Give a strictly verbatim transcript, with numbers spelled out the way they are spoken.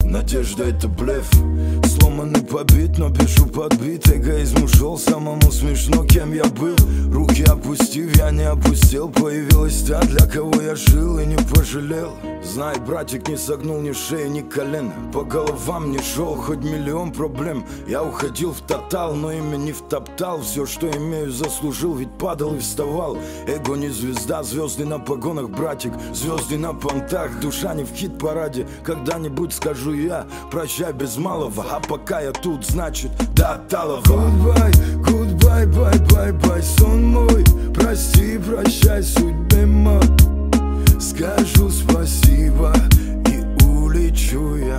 надежда это блеф. Сломанный, побит, но пишу подбит. Эгоизм ушел, самому смешно, кем я был. Руки опустив, я не опустил. Появилась та, для кого я жил и не пожалел. Знай, братик, не согнул ни шеи, ни колен. По головам не шел, хоть миллион проблем. Я уходил в тотал, но имя не втоптал. Все, что имею, заслужил, ведь падал и вставал. Эго не звезда, звезды на погонах, братик. Звезды на понтах, душа не в хит-параде. Когда-нибудь скажу я, прощай без малого. А пока я тут, значит, до Талова. Goodbye, goodbye, bye, bye, bye, сон мой. Прости, прощай, судьбе мой. Скажу спасибо и улечу я.